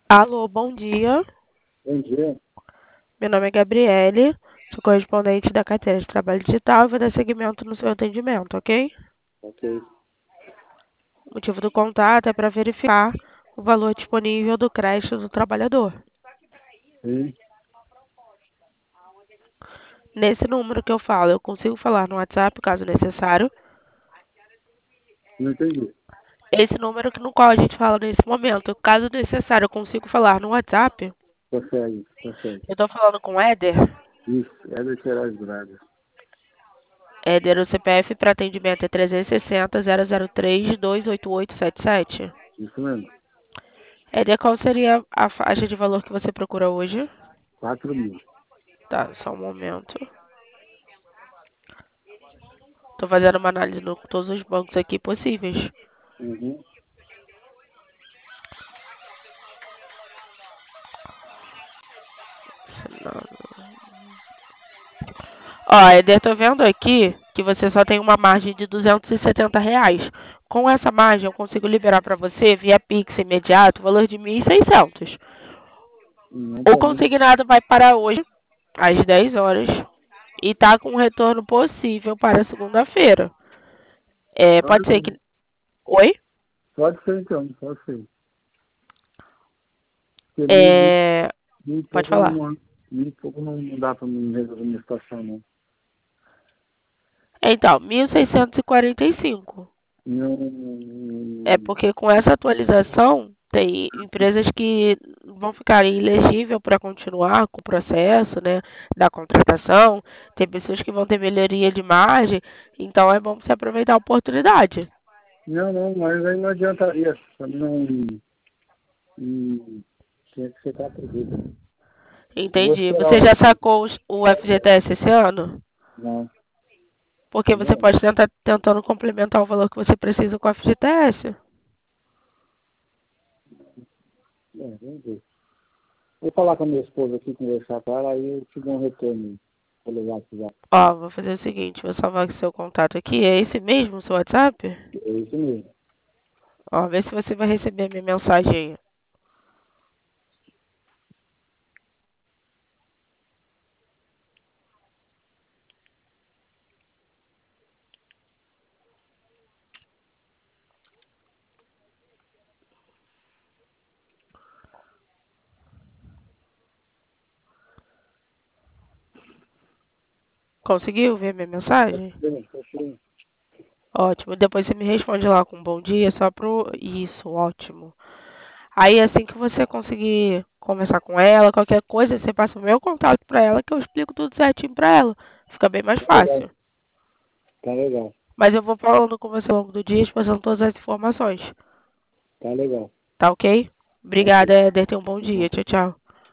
Alô, bom dia. Bom dia. Meu nome é Gabriele, sou correspondente da carteira de trabalho digital e vou dar seguimento no seu atendimento, ok? Ok. O motivo do contato é para verificar o valor disponível do crédito do trabalhador. Sim. Nesse número que eu falo, eu consigo falar no WhatsApp, caso necessário. Não entendi. Esse número no qual a gente fala nesse momento, caso necessário, eu consigo falar no WhatsApp. Consegue, consegue. Eu estou falando com o Éder. Isso, é do Queiroz Braga. Éder, o CPF para atendimento é 360-003-28877. Isso mesmo. Éder, qual seria a faixa de valor que você procura hoje? 4.000. Tá, só um momento. Tô fazendo uma análise com todos os bancos aqui possíveis. Uhum. Ó, Éder, tô vendo aqui que você só tem uma margem de R$ 270. Com essa margem, eu consigo liberar para você, via Pix imediato, o valor de 1.600. Não O para mim. consignado vai para hoje, às 10 horas, e tá com um retorno possível para segunda-feira. É, Ah, pode ser que... Oi? pode ser então, pode ser. Porque É, mil e pode pouco falar. não, mil e pouco não dá para mim resolver minha situação, não. Então, 1.645. É Não, porque com essa atualização, tem empresas que vão ficar ilegível para continuar com o processo, né, da contratação. Tem pessoas que vão ter melhoria de margem. Então, é bom você aproveitar a oportunidade. não, mas aí não adiantaria. Não tinha que ser 4 vezes. Eu vou Entendi. esperar Você um já pouco. sacou o FGTS esse ano? Não, Porque ainda você não. pode tentar tentando complementar o valor que você precisa com o FGTS. Vamos ver. Vou falar com a minha esposa aqui, conversar com ela, aí eu te dou um retorno pelo WhatsApp. Ó, vou fazer o seguinte, vou salvar aqui seu contato aqui. É esse mesmo, o seu WhatsApp? É isso mesmo. Ó, vê se você vai receber a minha mensagem. Conseguiu ver minha mensagem? Tá bem. Ótimo. Depois você me responde lá com um bom dia, só pro. Isso, ótimo. Aí assim que você conseguir conversar com ela, qualquer coisa, você passa o meu contato pra ela que eu explico tudo certinho pra ela. Fica bem mais Tá legal. fácil. Tá legal. Mas eu vou falando com você ao longo do dia, passando todas as informações. Tá legal. Tá ok? Ok. Obrigada, Éder. Tenha um bom Bom. dia. Tchau, tchau.